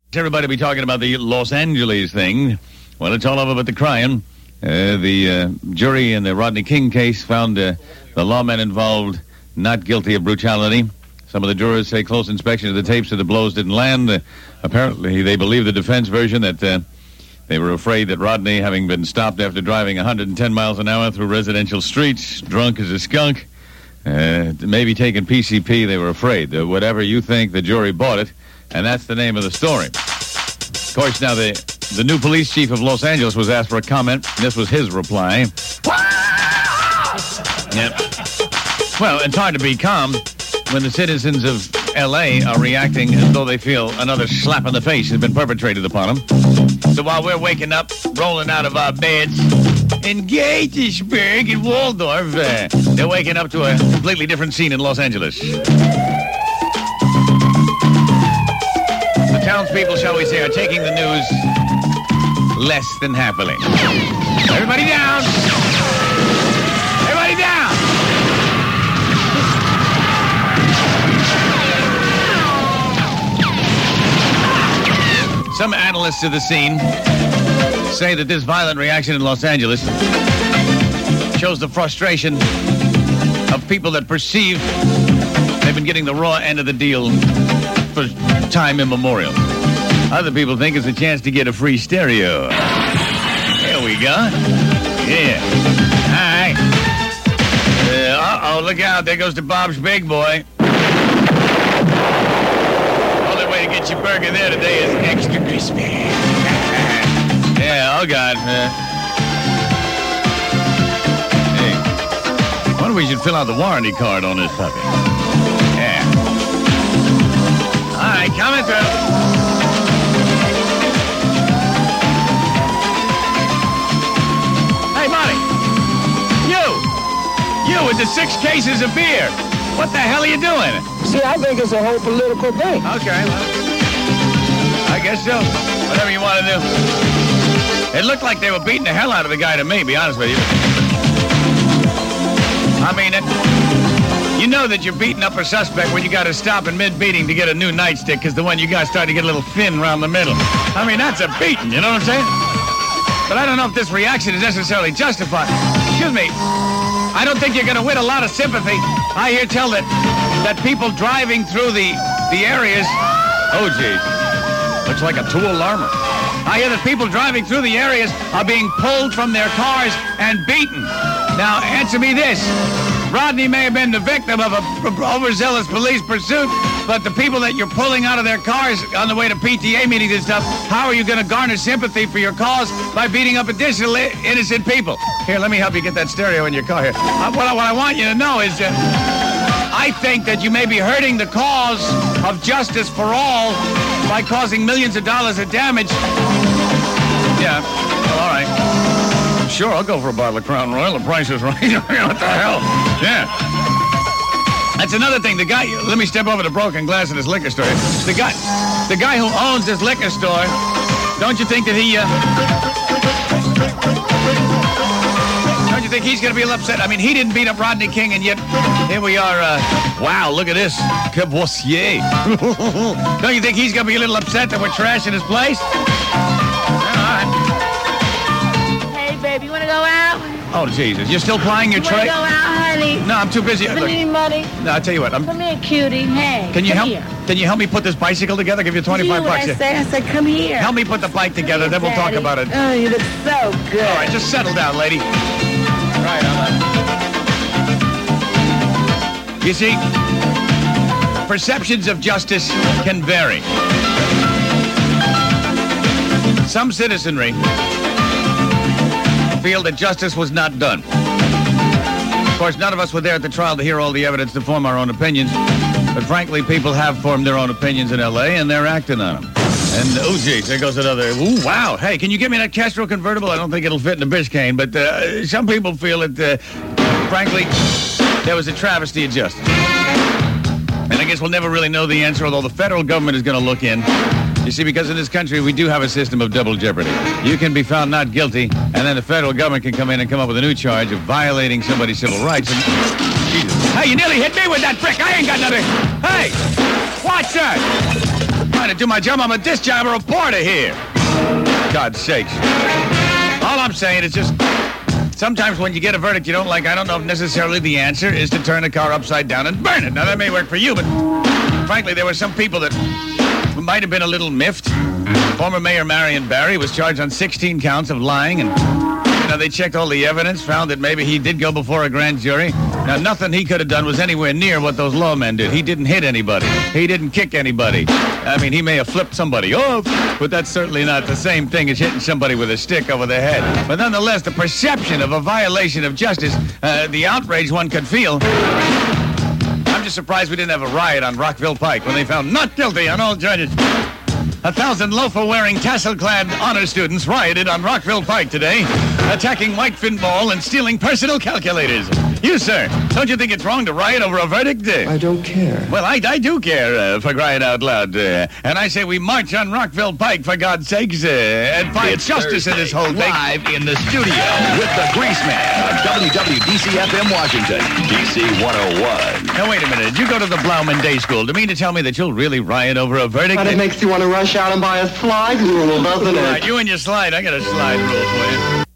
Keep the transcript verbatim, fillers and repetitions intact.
Everybody be talking about the Los Angeles thing. Well, it's all over but the crying. Uh, the uh, jury in the Rodney King case found uh, the lawmen involved not guilty of brutality. Some of the jurors say close inspection of the tapes of the blows didn't land. Uh, apparently, they believe the defense version that uh, they were afraid that Rodney, having been stopped after driving one hundred ten miles an hour through residential streets, drunk as a skunk, uh, maybe taking P C P, they were afraid. Uh, whatever you think, the jury bought it. And that's the name of the story. Of course, now the the new police chief of Los Angeles was asked for a comment. This was his reply. Yep. Well, it's hard to be calm when the citizens of L A are reacting as though they feel another slap in the face has been perpetrated upon them. So while we're waking up, rolling out of our beds in Gaithersburg and Waldorf, uh, they're waking up to a completely different scene in Los Angeles. Townspeople, shall we say, are taking the news less than happily. Everybody down! Everybody down! Some analysts of the scene say that this violent reaction in Los Angeles shows the frustration of people that perceive they've been getting the raw end of the deal for time immemorial. Other people think it's a chance to get a free stereo. There we go. Yeah. All right. Uh, uh-oh, look out. There goes the Bob's Big Boy. Only way to get your burger there today is extra crispy. Yeah, oh, God. Uh, hey. I wonder if we should fill out the warranty card on this puppy. Yeah. All right, coming through. Hey, Monty. You. You with the six cases of beer. What the hell are you doing? See, I think it's a whole political thing. Okay, well, I guess so. Whatever you want to do. It looked like they were beating the hell out of the guy to me, be honest with you. I mean, it... You know that you're beating up a suspect when you got to stop in mid-beating to get a new nightstick because the one you got started to get a little thin around the middle. I mean, that's a beating, you know what I'm saying? But I don't know if this reaction is necessarily justified. Excuse me. I don't think you're going to win a lot of sympathy. I hear tell that that people driving through the, the areas... Oh, geez. Looks like a tool alarmer. I hear that people driving through the areas are being pulled from their cars and beaten. Now, answer me this. Rodney may have been the victim of a overzealous police pursuit, but the people that you're pulling out of their cars on the way to P T A meetings and stuff, how are you going to garner sympathy for your cause by beating up additional innocent people? Here, let me help you get that stereo in your car here. Uh, what, I, what I want you to know is that I think that you may be hurting the cause of justice for all by causing millions of dollars of damage. Yeah, well, all right. Sure, I'll go for a bottle of Crown Royal. The price is right. What the hell? Yeah. That's another thing. The guy, let me step over the broken glass in this liquor store. The guy, the guy who owns this liquor store, don't you think that he, uh, don't you think he's going to be a little upset? I mean, he didn't beat up Rodney King, and yet here we are. Uh, wow, look at this. Cavoisier. Don't you think he's going to be a little upset that we're trashing his place? Baby, you want to go out? Oh, Jesus. You're still plying your you trade? You want to go out, honey? No, I'm too busy. I Look, need money. No, I'll tell you what. I'm, come here, cutie. Hey, Can you come help? here. Can you help me put this bicycle together? Give you twenty-five you bucks. What I said? I said, come here. Help me put the bike together, here, then we'll Daddy. talk about it. Oh, you look so good. All right, just settle down, lady. Right, I'm up. You see, perceptions of justice can vary. Some citizenry feel that justice was not done. Of course, none of us were there at the trial to hear all the evidence to form our own opinions. But frankly, people have formed their own opinions in L A, and they're acting on them. And, oh, geez, there goes another. Ooh, wow. Hey, can you get me that Castro convertible? I don't think it'll fit in a Biscayne, but uh, some people feel that, uh, frankly, there was a travesty of justice. And I guess we'll never really know the answer, although the federal government is going to look in. You see, because in this country, we do have a system of double jeopardy. You can be found not guilty, and then the federal government can come in and come up with a new charge of violating somebody's civil rights. And, Jesus. Hey, you nearly hit me with that brick. I ain't got nothing. Hey, watch that. trying to do my job. I'm a disc job reporter here. God's sakes. All I'm saying is just sometimes when you get a verdict you don't like, I don't know if necessarily the answer is to turn a car upside down and burn it. Now, that may work for you, but frankly, there were some people that might have been a little miffed. Former Mayor Marion Barry was charged on sixteen counts of lying, and you know, they checked all the evidence, found that maybe he did go before a grand jury. Now, nothing he could have done was anywhere near what those lawmen did. He didn't hit anybody. He didn't kick anybody. I mean, he may have flipped somebody off, but that's certainly not the same thing as hitting somebody with a stick over the head. But nonetheless, the perception of a violation of justice, uh, the outrage one could feel. I'm just surprised we didn't have a riot on Rockville Pike when they found not guilty on all charges. A thousand loafer-wearing, tassel-clad honor students rioted on Rockville Pike today, attacking White Fin Ball and stealing personal calculators. You, sir, don't you think it's wrong to riot over a verdict? Uh, I don't care. well, I, I do care, uh, for crying out loud. Uh, and I say we march on Rockville Pike, for God's sakes, uh, and find It's justice Thursday, in this whole thing. Live in the studio with the Greaseman on W W D C F M Washington, D C one oh one. Now, wait a minute. Did you go to the Blauman Day School? Do you mean to tell me that you'll really riot over a verdict? But it makes you want to rush out and buy a slide rule, doesn't All right, it? you and your slide. I got a slide rule for you.